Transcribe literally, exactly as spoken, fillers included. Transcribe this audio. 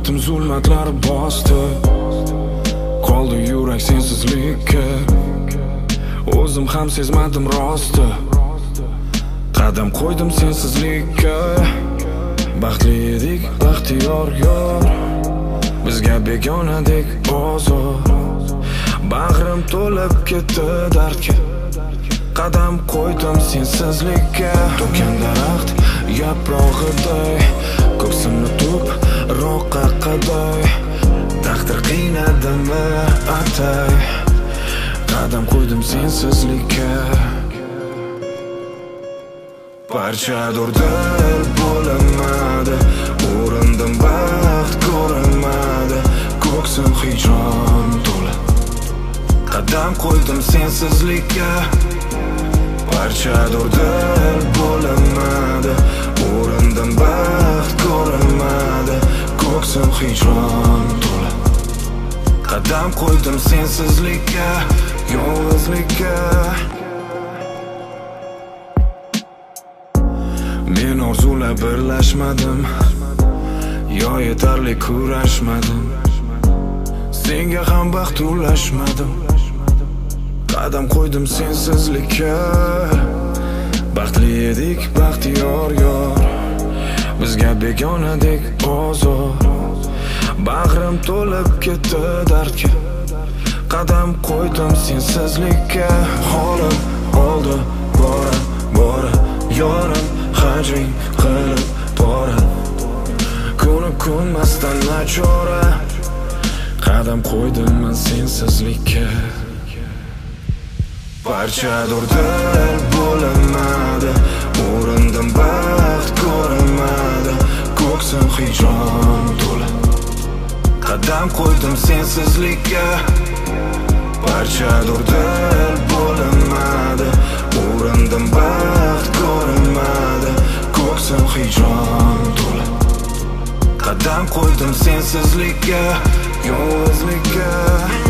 hayotim zulmatlar bosdi. Qoldi yurak sensizlikka, o'zim ham sezmadim rosti. Qadam qo'ydim sensizlikka, baxtli edik baxtiyor yor, bizga begonadek ozor. Bag'rim to'lib ketdi dardga, qadam qo'ydim sensizlikka. To'kkan daraxt yaprog'iday, ko'ksimni tuproqqa qaday. Taqdir qiynadimi atay, qadam qo'ydim sensizlikka. Parchadur dil bo'linmadi, urindim baxt ko'rinmadi. Ko'ksim hijron to'la, qadam qo'ydim sensizlikka. Parchadur dil bo'linmadi, urindim baxt ko'rinmadi. Ko'ksim hijron to'la, qadam qo'ydim sensizlikka, yolg'izlikka. Men orzular birlashmadim, yo yetarli kurashmadim. Senga ham baxt ulashmadim, qadam qo'ydim sensizlikka. Baxtli edik baxtiyor yor, bizga begonadek ozor. Bag'rim to'lib ketdi dardga, qadam qo'ydim sensizlikka. Holim oldi bora bora, yorim hajring qilib bora. Kuni kunmasdan nachora, qadam qo'ydim men sensizlikka. Parchadur dil bo'linmadi, urindim baxt ko'rinmadi. Ko'ksim hijron to'la, qadam qo'ydim sensizlikka. Parchadur dil bo'linmadi, urindim baxt ko'rinmadi. Ko'ksim hijron to'la, qadam qo'ydim sensizlikka, yolg'izlikka.